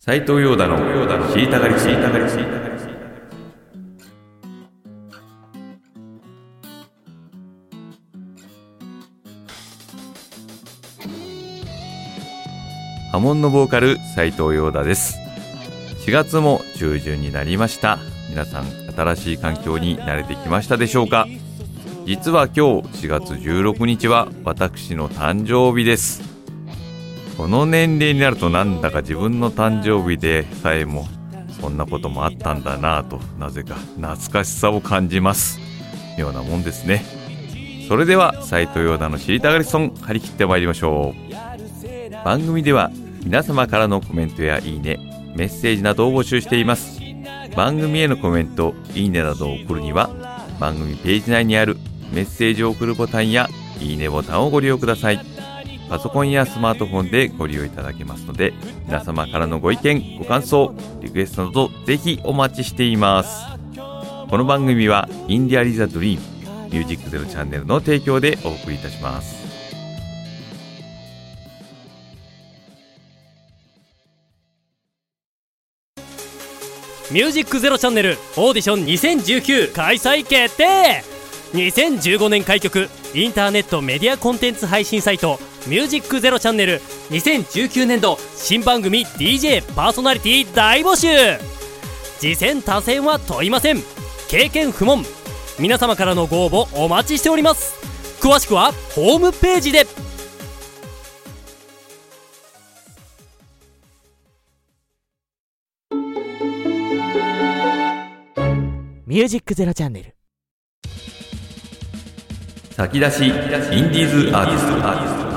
斉藤陽太の知りたがり波紋のボーカル斉藤陽太です。4月も中旬になりました。皆さん新しい環境に慣れてきましたでしょうか。実は今日4月16日は私の誕生日です。この年齢になるとなんだか自分の誕生日でさえもそんなこともあったんだなぁと、なぜか懐かしさを感じますようなもんですね。それでは斉藤陽太の知りたがりソン、張り切ってまいりましょう。番組では皆様からのコメントやいいね、メッセージなどを募集しています。番組へのコメント、いいねなどを送るには番組ページ内にあるメッセージを送るボタンやいいねボタンをご利用ください。パソコンやスマートフォンでご利用いただけますので、皆様からのご意見、ご感想、リクエストなどぜひお待ちしています。この番組はインディアリザドリームミュージックゼロチャンネルの提供でお送りいたします。 ミュージックゼロチャンネルオーディション2019開催決定。2015年開局インターネットメディアコンテンツ配信サイトミュージックゼロチャンネル、2019年度新番組 DJ パーソナリティ大募集。次戦他戦は問いません。経験不問。皆様からのご応募お待ちしております。詳しくはホームページで。ミュージックゼロチャンネル先出しインディーズアーティスト。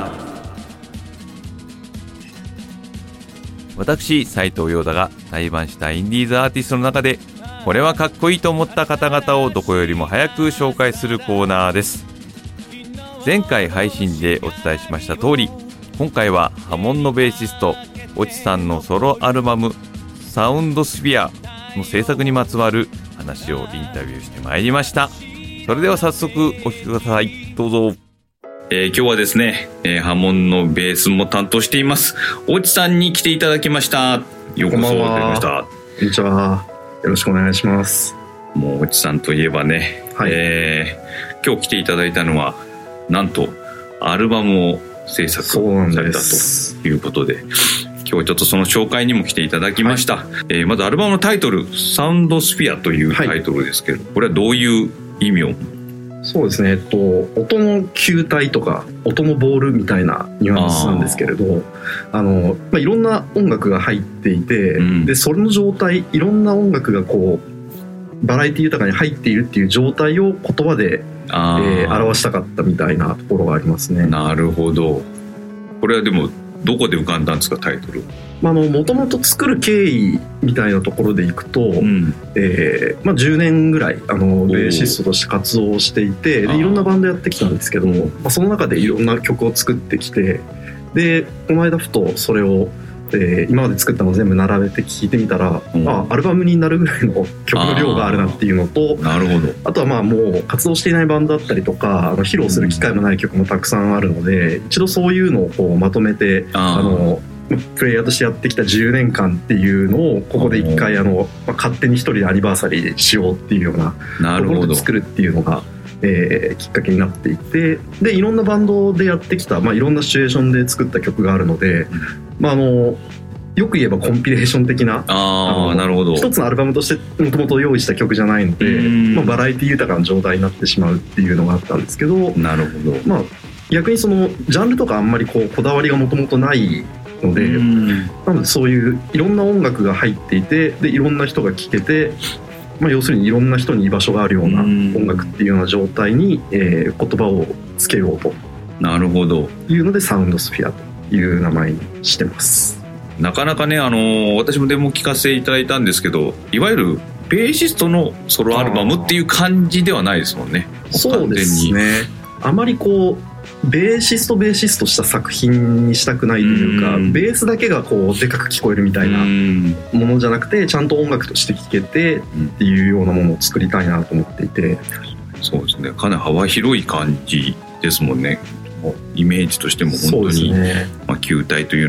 私斉藤陽太が対バンしたインディーズアーティストの中でこれはかっこいいと思った方々をどこよりも早く紹介するコーナーです。前回配信でお伝えしました通り、今回は波紋のベーシスト越智さんのソロアルバムサウンドスフィアの制作にまつわる話をインタビューしてまいりました。それでは早速お聞きください。どうぞ。今日はですね、波紋のベースも担当しています越智さんに来ていただきました。ようこそおいただきました。 こんにちは、よろしくお願いします。 もう越智さんといえばね、はい、今日来ていただいたのはなんとアルバムを制作されたということで、今日はちょっとその紹介にも来ていただきました。はい、まずアルバムのタイトルサウンドスフィアというタイトルですけど、これはどういう意味を？ そうですね、音の球体とか音のボールみたいなニュアンスなんですけれど、いろんな音楽が入っていて、でそれの状態、いろんな音楽がこうバラエティ豊かに入っているっていう状態を言葉で、表したかったみたいなところがありますね。 なるほど。これはでもどこで浮かんだんですか、タイトル？ もともと作る経緯みたいなところでいくと、10年ぐらいベーシストとして活動をしていて、でいろんなバンドやってきたんですけども、その中でいろんな曲を作ってきて、でこの間ふとそれを、今まで作ったのを全部並べて聴いてみたら、アルバムになるぐらいの曲の量があるなっていうのと、 なるほど。 あとはもう活動していないバンドだったりとか、披露する機会もない曲もたくさんあるので、一度そういうのをこうまとめてプレイヤーとしてやってきた10年間っていうのをここで一回勝手に一人でアニバーサリーしようっていうようなところで作るっていうのが、きっかけになっていて、でいろんなバンドでやってきた、いろんなシチュエーションで作った曲があるので、よく言えばコンピレーション的な、 なるほど、 一つのアルバムとしてもともと用意した曲じゃないので、バラエティ豊かな状態になってしまうっていうのがあったんですけど、 なるほど。 逆にそのジャンルとかあんまりこだわりがもともとないので、なのでそういういろんな音楽が入っていて、でいろんな人が聴けて、要するにいろんな人に居場所があるような音楽っていうような状態に、言葉をつけようと。 なるほど。 いうのでサウンドスフィアという名前にしてます。 なかなかね、私もデモ聞かせていただいたんですけど、いわゆるベーシストのソロアルバムっていう感じではないですもんね。 そうですね。あまりベーシストした作品にしたくないというか、ベースだけがでかく聞こえるみたいなものじゃなくて、ちゃんと音楽として聴けてっていうようなものを作りたいなと思っていて。 そうですね、かなり幅広い感じですもんね。イメージとしても本当に、球体というような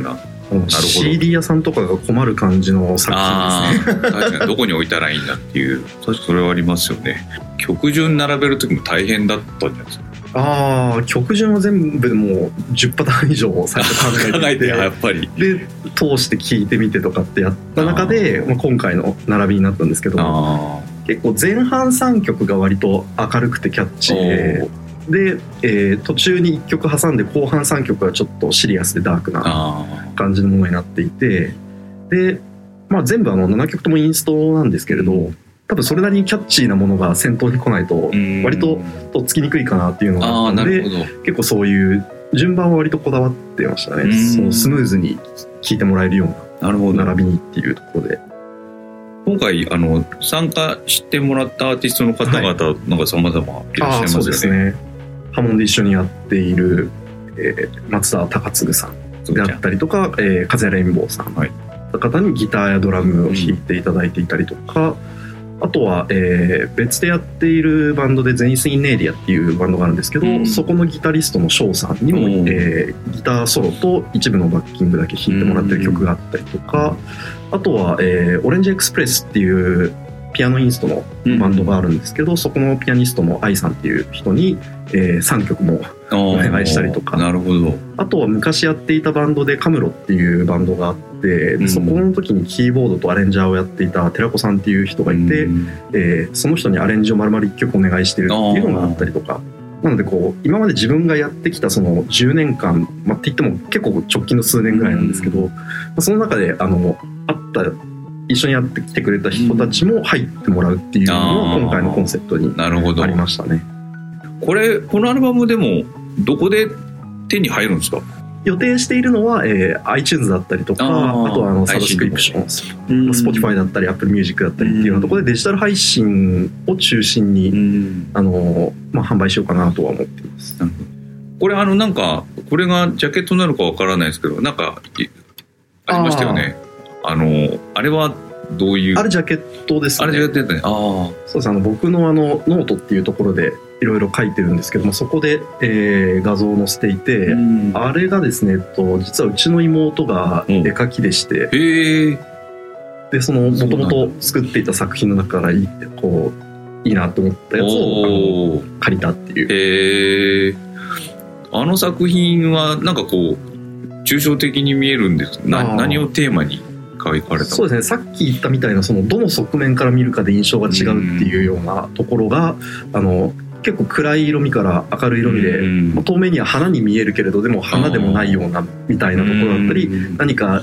CD 屋さんとかが困る感じの作品ですね。 確かにどこに置いたらいいんだっていう、確かそれはありますよね。曲順並べる時も大変だったんじゃないですか。 曲順は全部でもう10パターン以上最初考えてやっぱりで通して聞いてみてとかってやった中で今回の並びになったんですけど、結構前半3曲が割と明るくてキャッチーで、途中に1曲挟んで後半3曲はちょっとシリアスでダークな感じのものになっていて、で、全部7曲ともインストなんですけれど、多分それなりにキャッチーなものが先頭に来ないと割ととっつきにくいかなっていうのがあったので、結構そういう順番は割とこだわってましたね。そのスムーズに聴いてもらえるような並びにっていうところで。 今回参加してもらったアーティストの方々なんか様々いらっしゃいますよね。 そうですね。ハモンで一緒にやっている、松田孝次さんであったりとか、風レインボーさんの方にギターやドラムを弾いていただいていたりとか、あとは、別でやっているバンドでゼニス・イン・ネイリアっていうバンドがあるんですけど、そこのギタリストの翔さんにも、ギターソロと一部のバッキングだけ弾いてもらってる曲があったりとか、あとは、オレンジエクスプレスっていうピアノインストのバンドがあるんですけど、そこのピアニストの愛さんっていう人に、3曲もお願いしたりとか。 なるほど。 あとは昔やっていたバンドでカムロっていうバンドがあって、でそこの時にキーボードとアレンジャーをやっていた寺子さんっていう人がいて、その人にアレンジを丸々1曲お願いしてるっていうのがあったりとか。なので今まで自分がやってきたその10年間、って言っても結構直近の数年ぐらいなんですけど、その中で一緒にやってきてくれた人たちも入ってもらうっていうのが今回のコンセプトにありましたね。 このアルバムでもどこで手に入るんですか？ 予定しているのは、iTunes だったりとか、あとはサブスクリプション、Spotify だったり Apple Music だったりっていうようなところでデジタル配信を中心に販売しようかなとは思っています。 これなんかこれがジャケットになるかわからないですけど、なんかありましたよね。あれはどういう？ あれジャケットですね。 あれジャケットね。 そうです。僕のノートっていうところでいろいろ書いてるんですけども、そこで、画像を載せていて、あれがですね、実はうちの妹が絵描きでして、でもともと作っていた作品の中からいいなと思ったやつを借りたっていう。 あの作品はなんか抽象的に見えるんです。何をテーマに描かれた？ そうですね。さっき言ったみたいなどの側面から見るかで印象が違うっていうようなところが結構暗い色味から明るい色味で、遠目には花に見えるけれどでも花でもないようなみたいなところだったり、何か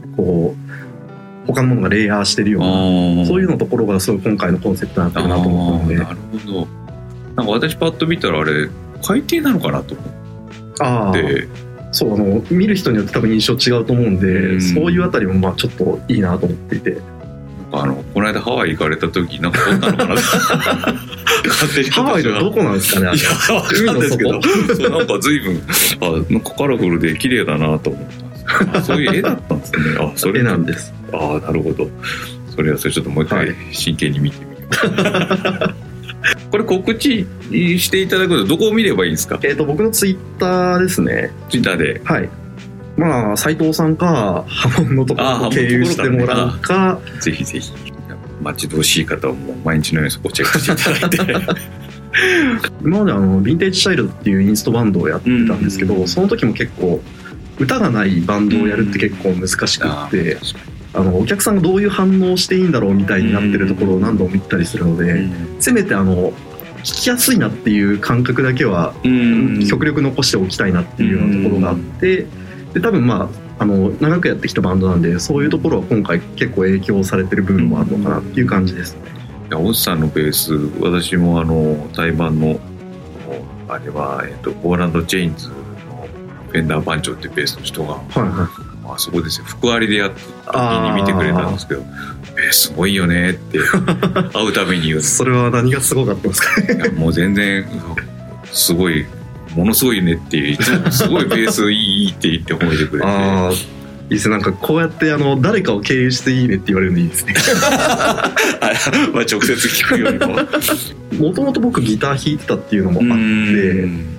他のものがレイヤーしてるような、そういうのところがすごい今回のコンセプトになってるなと思ったので。 なるほど。なんか私パッと見たらあれ海底なのかなと思って。 そう見る人によって多分印象違うと思うんで、そういうあたりもちょっといいなと思っていて。 この間ハワイ行かれた時なんか撮ったのかなハワイのどこなんですかね？ いやわかんないですけどなんか随分なんかカラフルで綺麗だなと思ったんです。そういう絵だったんですね。それ絵なんです。 なるほど。それちょっともう一回真剣に見てみよう。これ告知していただくとどこを見ればいいんですか？ 僕のツイッターですね。 ツイッターで。 はい。斉藤さんかハモンのところを経由してもらうか、 ぜひぜひ待ち遠しい方はもう毎日のようにそこチェックしていただいて今までヴィンテージチャイルドっていうインストバンドをやってたんですけど、その時も結構歌がないバンドをやるって結構難しくってお客さんがどういう反応をしていいんだろうみたいになってるところを何度も見たりするので、せめて聞きやすいなっていう感覚だけは極力残しておきたいなっていうようなところがあって、で多分長くやってきたバンドなんで、そういうところは今回結構影響されてる部分もあるのかなっていう感じですね。 いやオズさんのベース、私も対バンのあれはゴーランド・ジェインズのフェンダー番長っていうベースの人が、そこですよ、福割りでやった時に見てくれたんですけど、すごいよねって会うたびに言う。 それは何がすごかったんですかね？ もう全然すごい、ものすごいねっていう、すごいベースいいって言って褒めてくれて。 いいですね。なんかこうやって誰かを経由していいねって言われるのいいですね。 直接聞くよりも。 もともと僕ギター弾いてたっていうのもあって、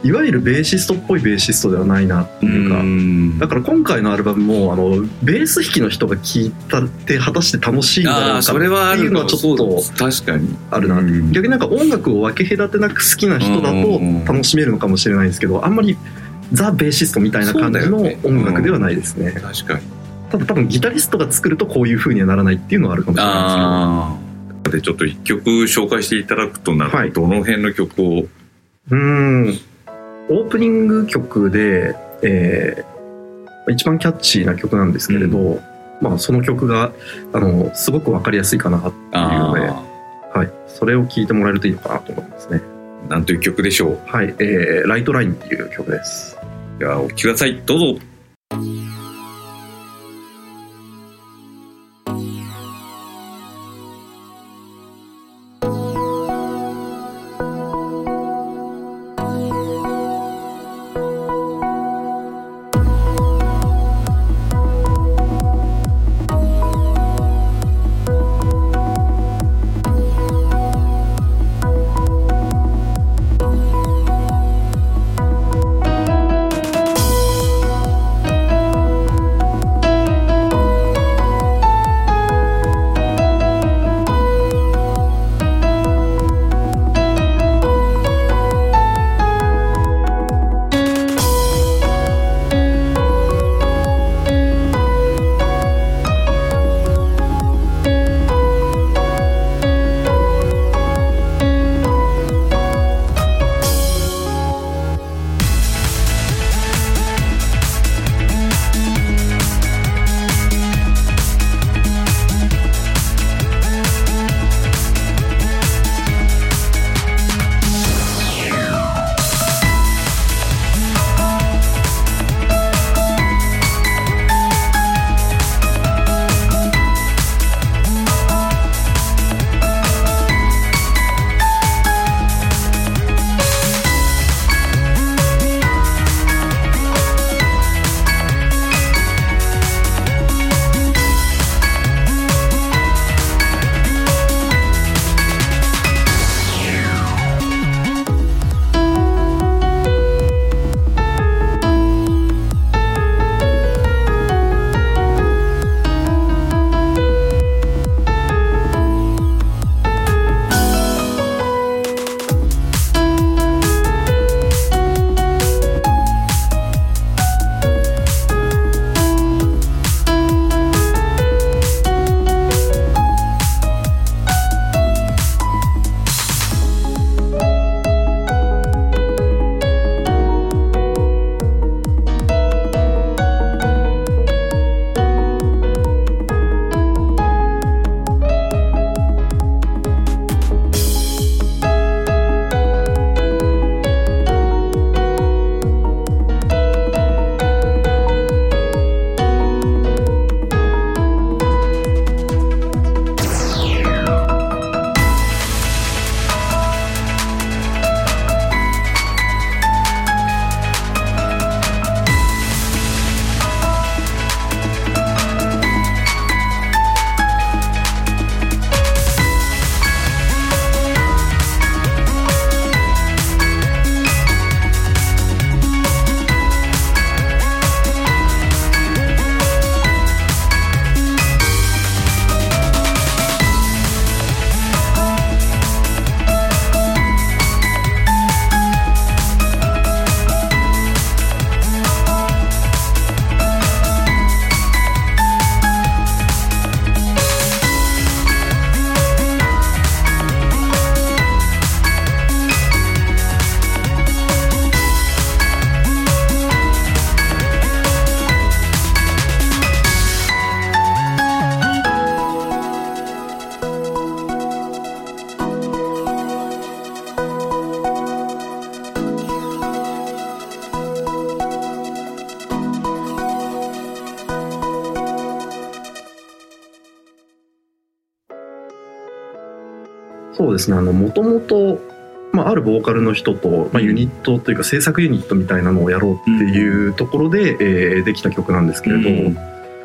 いわゆるベーシストっぽいベーシストではないなっていうか、だから今回のアルバムもベース弾きの人が聴いたって果たして楽しいんだろうかっていうのはちょっと確かにあるなって。逆になんか音楽を分け隔てなく好きな人だと楽しめるのかもしれないですけど、あんまりザ・ベーシストみたいな感じの音楽ではないですね。 確かに。 ただ多分ギタリストが作るとこういう風にはならないっていうのはあるかもしれないですけど。 でちょっと一曲紹介していただくとなると、どの辺の曲を？ オープニング曲で、一番キャッチーな曲なんですけれど、その曲がすごく分かりやすいかなっていうので、はい、それを聴いてもらえるといいのかなと思いますね。 なんという曲でしょう？ はい、ライトラインっていう曲です。 ではお聴きください、どうぞ。 そうですね、もともとあるボーカルの人と、ユニットというか制作ユニットみたいなのをやろうっていうところで、できた曲なんですけれど、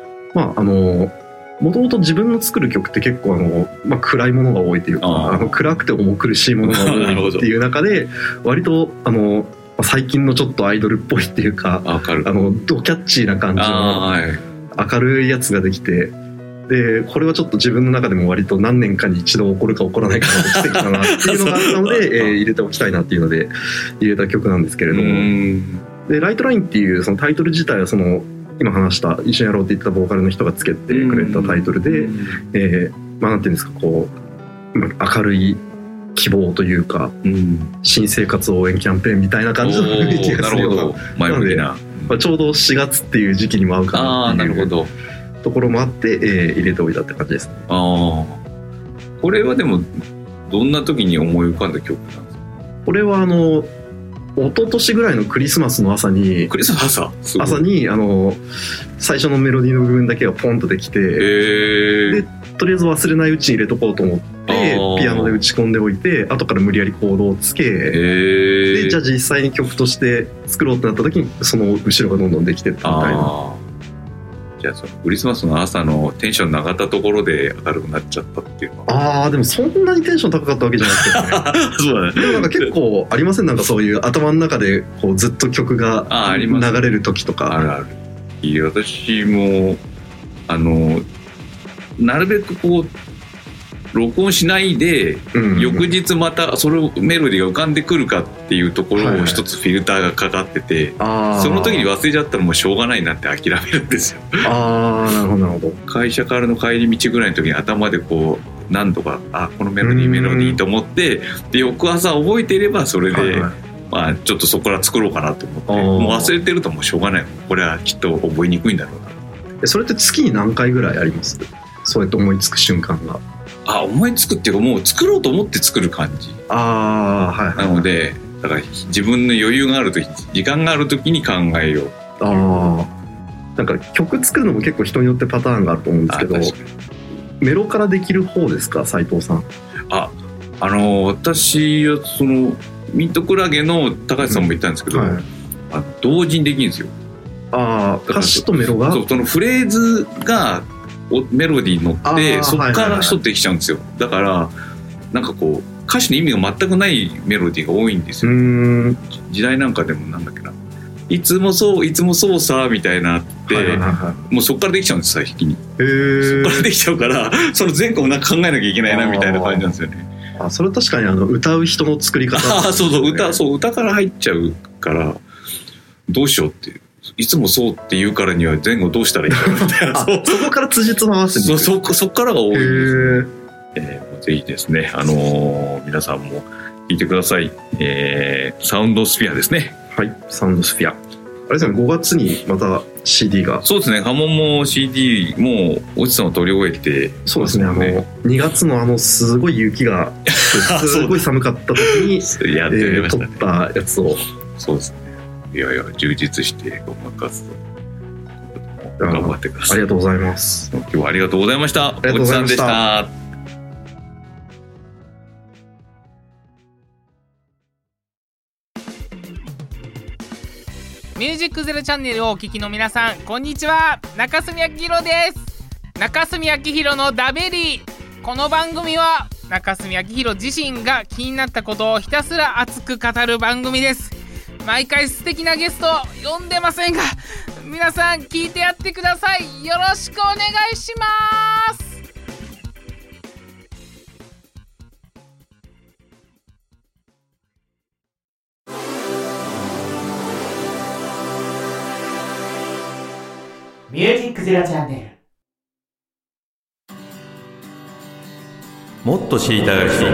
もともと自分の作る曲って結構暗いものが多いというか、暗くて重苦しいものが多いっていう中で割と最近のちょっとアイドルっぽいっていうかドキャッチーな感じの明るいやつができて、でこれはちょっと自分の中でも割と何年かに一度起こるか起こらないかの奇跡だなっていうのがあったので、入れておきたいなっていうので入れた曲なんですけれども、でライトラインっていうそのタイトル自体はその今話した一緒にやろうって言ったボーカルの人がつけてくれたタイトルで、なんていうんですか、こう明るい希望というか、新生活応援キャンペーンみたいな感じの雰囲気がするような、 前向きな、 ちょうど4月っていう時期にも合うかなっていうところもあって、入れておいたって感じですね。 これはでもどんな時に思い浮かんだ曲なんですか？ これは一昨年ぐらいのクリスマスの朝に最初のメロディーの部分だけがポンとできて、でとりあえず忘れないうちに入れとこうと思ってピアノで打ち込んでおいて、後から無理やりコードをつけ、でじゃあ実際に曲として作ろうってなった時にその後ろがどんどんできてったみたいな。 じゃあそのクリスマスの朝のテンション上がったところで明るくなっちゃったっていうのは。 でもそんなにテンション高かったわけじゃないですけどね。そうだね。でもなんか結構ありません？なんかそういう頭の中でこうずっと曲が流れる時とか。 あるある。私もなるべくこう録音しないで、翌日またそれメロディーが浮かんでくるかっていうところを一つフィルターがかかってて、その時に忘れちゃったらもうしょうがないなって諦めるんですよ。 なるほどなるほど。 会社からの帰り道ぐらいの時に頭でこう何度かこのメロディーと思って、で翌朝覚えていればそれで、ちょっとそこから作ろうかなと思って、もう忘れてるともうしょうがない、これはきっと覚えにくいんだろうな。 それって月に何回ぐらいあります？そうやって思いつく瞬間が。 思いつくっていうか、もう作ろうと思って作る感じ。なのでだから自分の余裕がある時、時間がある時に考えよう。 なんか曲作るのも結構人によってパターンがあると思うんですけど、メロからできる方ですか、斉藤さん？ 私はそのミントクラゲの高橋さんも言ったんですけど、同時にできるんですよ。 歌詞とメロが、 そのフレーズがメロディーに乗ってそこから一つできちゃうんですよ。だからなんかこう歌詞の意味が全くないメロディーが多いんですよ。時代なんかでもなんだっけな、いつもそうさみたいなって、もうそこからできちゃうんです最初に。そこからできちゃうからその前後もなんか考えなきゃいけないなみたいな感じなんですよね。 それ確かに歌う人の作り方、 歌から入っちゃうからどうしようっていう。いつもそうって言うからには前後どうしたらいいかみたいな。 そこから辻褄合わせてそこからが多いです。ぜひですね、皆さんも聞いてください。サウンドスフィアですね。 はい、サウンドスフィア。あれですね、5月にまた CD が。 そうですね、波紋も CD もう落ちたの取り終えて、 そうですね、2月のすごい雪がすごい寒かった時に撮ったやつを。 そうですね。いや充実して音楽活動頑張ってください。 ありがとうございます。 今日はありがとうございました。 ありがとうございました。 ミュージックゼロチャンネルをお聞きの皆さん、こんにちは。中澄明弘です。中澄明弘のダベリー。この番組は中澄明弘自身が気になったことをひたすら熱く語る番組です。毎回素敵なゲストを呼んでませんが、皆さん聞いてやってください。よろしくお願いします。 ミュージックゼロチャンネル。もっと知りたがる人、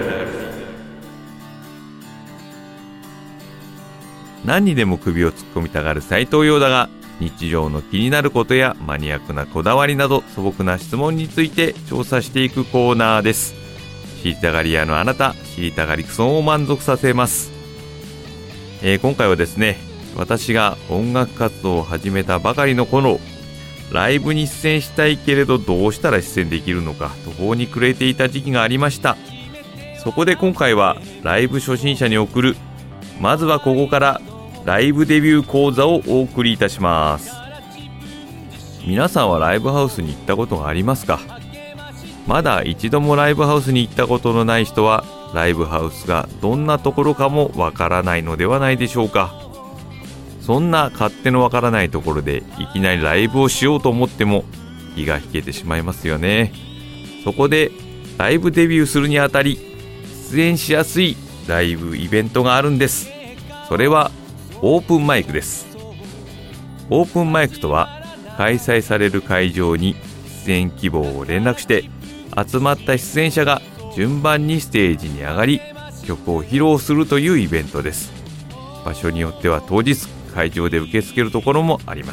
何にでも首を突っ込みたがる斉藤陽だが、日常の気になることやマニアックなこだわりなど素朴な質問について調査していくコーナーです。知りたがり屋のあなた、知りたがりクソンを満足させます。今回はですね、私が音楽活動を始めたばかりの頃、ライブに出演したいけれどどうしたら出演できるのか途方に暮れていた時期がありました。そこで今回はライブ初心者に送る、まずはここからライブデビュー講座をお送りいたします。皆さんはライブハウスに行ったことがありますか？まだ一度もライブハウスに行ったことのない人はライブハウスがどんなところかもわからないのではないでしょうか。そんな勝手のわからないところでいきなりライブをしようと思っても気が引けてしまいますよね。そこでライブデビューするにあたり出演しやすいライブイベントがあるんです。それはオープンマイクです。オープンマイクとは開催される会場に出演希望を連絡して集まった出演者が順番にステージに上がり曲を披露するというイベントです。場所によっては当日会場で受け付けるところもあります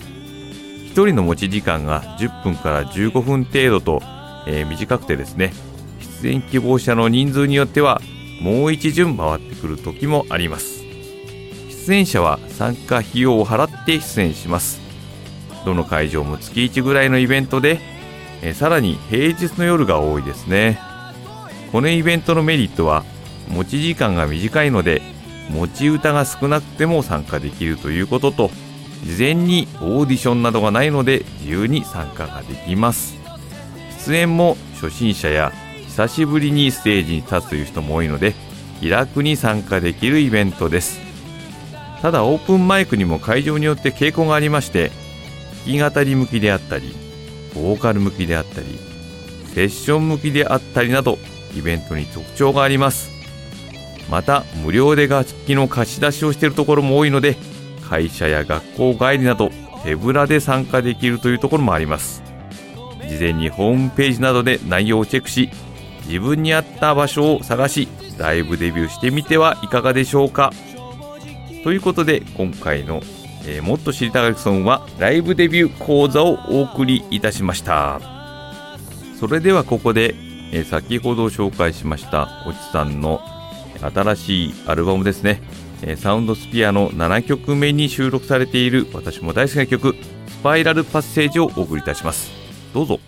。1人の持ち時間が10分から15分程度と、短くてですね、出演希望者の人数によってはもう一巡回ってくる時もあります。出演者は参加費用を払って出演します。どの会場も月1ぐらいのイベントで、さらに平日の夜が多いですね。このイベントのメリットは持ち時間が短いので持ち歌が少なくても参加できるということと、事前にオーディションなどがないので自由に参加ができます。出演も初心者や久しぶりにステージに立つという人も多いので気楽に参加できるイベントです。ただオープンマイクにも会場によって傾向がありまして、弾き語り向きであったりボーカル向きであったりセッション向きであったりなどイベントに特徴があります。また無料で楽器の貸し出しをしているところも多いので、会社や学校帰りなど手ぶらで参加できるというところもあります。事前にホームページなどで内容をチェックし、自分に合った場所を探しライブデビューしてみてはいかがでしょうか。ということで今回の、もっと知りたがりソンはライブデビュー講座をお送りいたしました。それではここで、先ほど紹介しましたおちさんの新しいアルバムですね、サウンドスピアの7曲目に収録されている私も大好きな曲スパイラルパッセージをお送りいたします。どうぞ。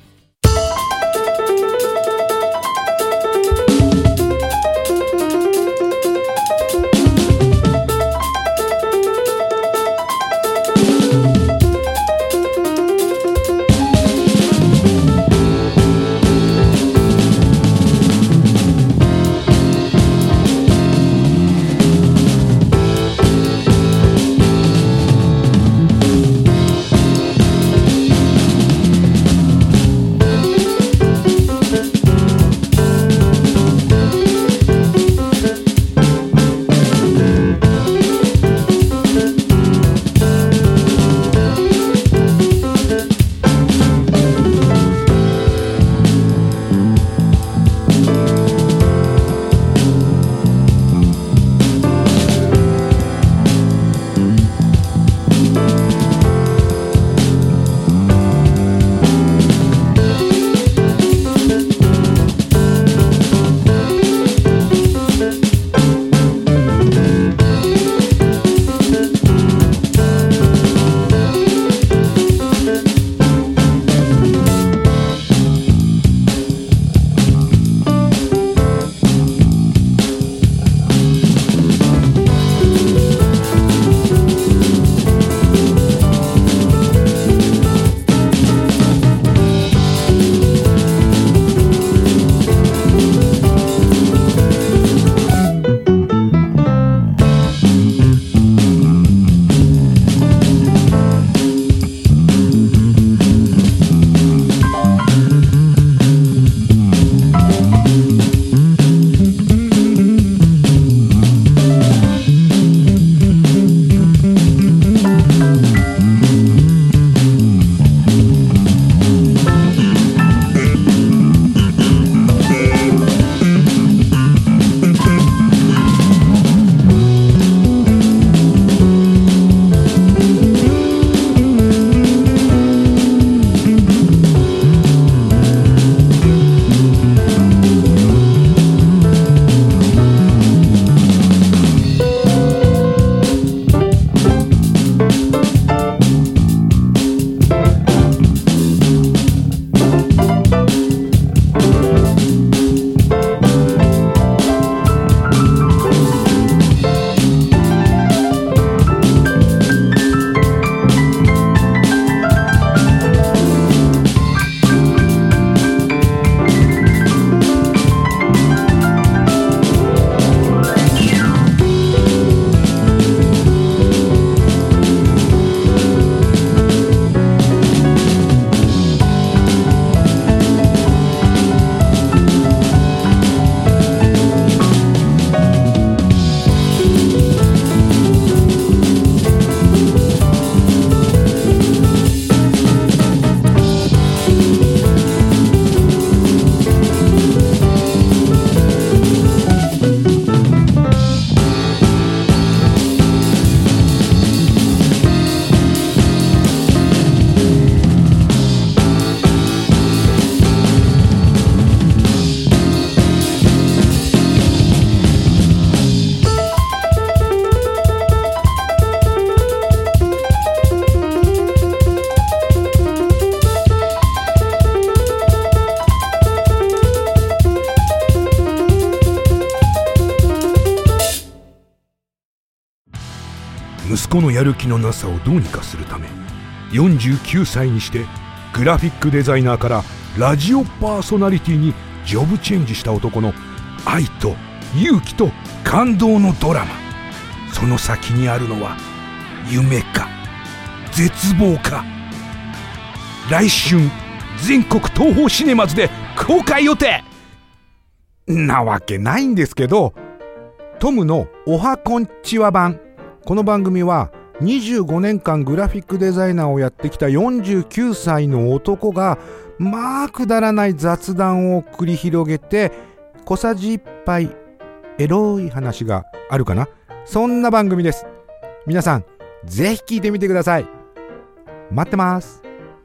息子のやる気のなさをどうにかするため、49歳にしてグラフィックデザイナーからラジオパーソナリティにジョブチェンジした男の愛と勇気と感動のドラマ。その先にあるのは夢か絶望か。来春全国東宝シネマズで公開予定なわけないんですけど、トムのおはこんちは版。この番組は25年間グラフィックデザイナーをやってきた49歳の男がまあくだらない雑談を繰り広げて、小さじ1杯エロい話があるかな、そんな番組です。皆さんぜひ聞いてみてください。待ってます。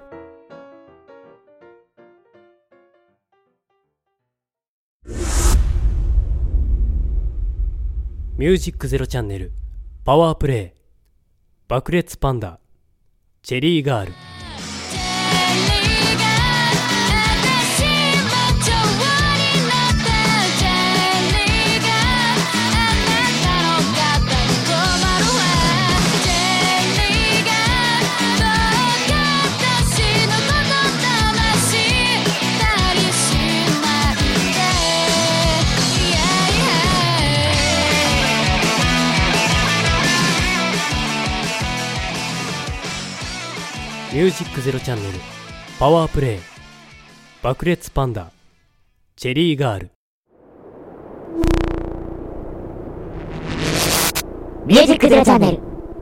ミュージックゼロチャンネルパワープレイ爆裂パンダチェリーガール。ミュージックゼロチャンネルパワープレイ爆裂パンダチェリーガール。 ミュージックゼロチャンネル。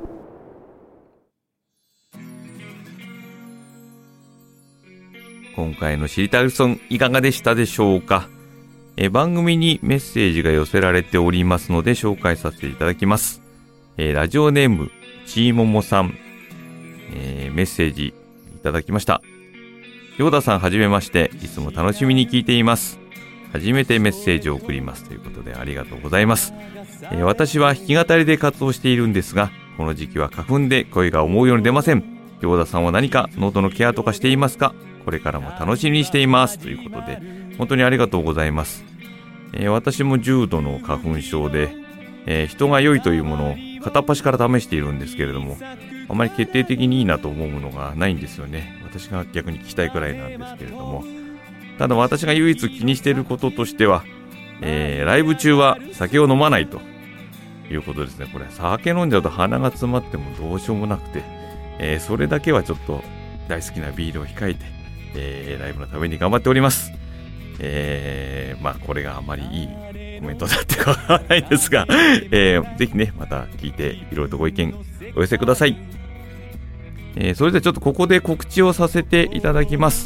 今回の知りたいソンいかがでしたでしょうか。番組にメッセージが寄せられておりますので紹介させていただきます。ラジオネームちーももさん、メッセージいただきました。ヨーダさんはじめまして、いつも楽しみに聞いています。初めてメッセージを送りますということでありがとうございます。私は弾き語りで活動しているんですが、この時期は花粉で声が思うように出ません。ヨーダさんは何か喉のケアとかしていますか？これからも楽しみにしていますということで、本当にありがとうございます。私も重度の花粉症で、人が良いというものを片っ端から試しているんですけれども、あまり決定的にいいなと思うものがないんですよね。私が逆に聞きたいくらいなんですけれども、ただ私が唯一気にしていることとしては、ライブ中は酒を飲まないということですね。これ酒飲んじゃうと鼻が詰まってもどうしようもなくて、それだけはちょっと大好きなビールを控えて、ライブのために頑張っております。まあこれがあまりいいコメントだってわからないですが、ぜひねまた聞いていろいろとご意見お寄せください。それではちょっとここで告知をさせていただきます。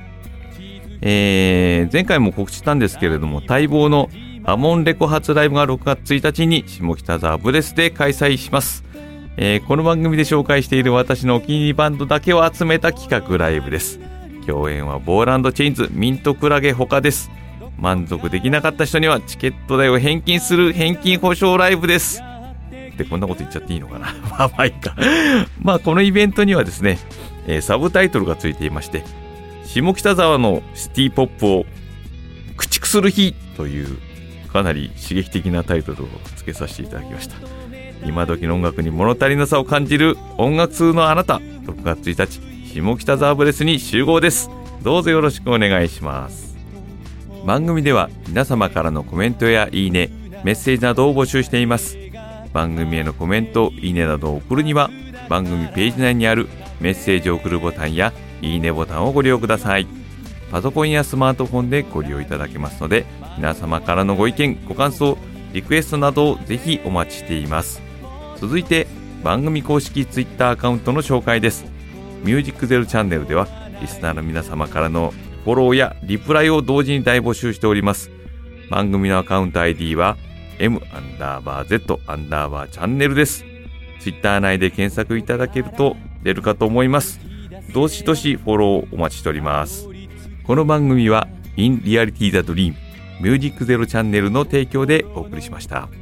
前回も告知したんですけれども、待望のアモンレコ発ライブが6月1日に下北沢ブレスで開催します。この番組で紹介している私のお気に入りバンドだけを集めた企画ライブです。共演はボーランドチェインズ、ミントクラゲ他です。満足できなかった人にはチケット代を返金する返金保証ライブです。でこんなこと言っちゃっていいのかなまあいいかまあこのイベントにはですね、サブタイトルがついていまして、下北沢のシティポップを駆逐する日というかなり刺激的なタイトルを付けさせていただきました。今時の音楽に物足りなさを感じる音楽通のあなた、6月1日下北沢ブレスに集合です。どうぞよろしくお願いします。番組では皆様からのコメントやいいね、メッセージなどを募集しています。番組へのコメント、いいねなどを送るには番組ページ内にあるメッセージを送るボタンやいいねボタンをご利用ください。パソコンやスマートフォンでご利用いただけますので、皆様からのご意見、ご感想、リクエストなどをぜひお待ちしています。続いて番組公式ツイッターアカウントの紹介です。ミュージックゼロチャンネルではリスナーの皆様からのフォローやリプライを同時に大募集しております。番組のアカウント ID はM_Z_チャンネルです。ツイッター内で検索いただけると出るかと思います。どしどしフォローお待ちしております。この番組は In Reality the Dream ミュージックゼロチャンネルの提供でお送りしました。